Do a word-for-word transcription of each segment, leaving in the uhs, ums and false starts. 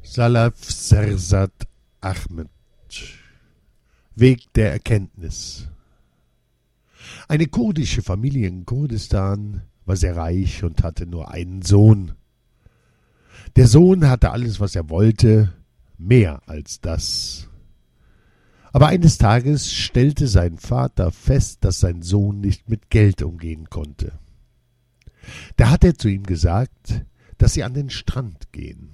Salafsersat Ahmed. Weg der Erkenntnis. Eine kurdische Familie in Kurdistan war sehr reich und hatte nur einen Sohn. Der Sohn hatte alles, was er wollte, mehr als das. Aber eines Tages stellte sein Vater fest, dass sein Sohn nicht mit Geld umgehen konnte. Da hat er zu ihm gesagt, dass sie an den Strand gehen.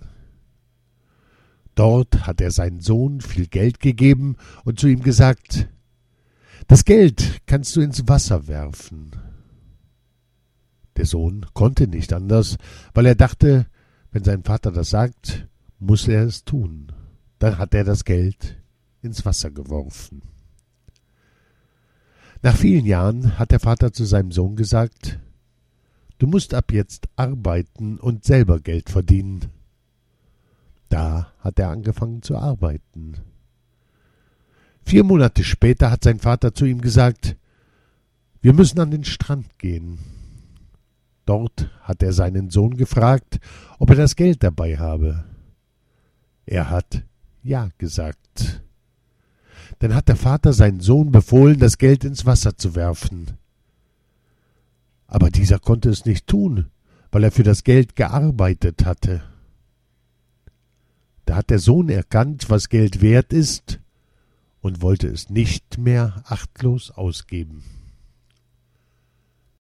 Dort hat er seinen Sohn viel Geld gegeben und zu ihm gesagt, das Geld kannst du ins Wasser werfen. Der Sohn konnte nicht anders, weil er dachte, wenn sein Vater das sagt, muss er es tun. Dann hat er das Geld ins Wasser geworfen. Nach vielen Jahren hat der Vater zu seinem Sohn gesagt, du musst ab jetzt arbeiten und selber Geld verdienen. Da hat er angefangen zu arbeiten. Vier Monate später hat sein Vater zu ihm gesagt, wir müssen an den Strand gehen. Dort hat er seinen Sohn gefragt, ob er das Geld dabei habe. Er hat ja gesagt. Dann hat der Vater seinen Sohn befohlen, das Geld ins Wasser zu werfen. Aber dieser konnte es nicht tun, weil er für das Geld gearbeitet hatte. Da hat der Sohn erkannt, was Geld wert ist, und wollte es nicht mehr achtlos ausgeben.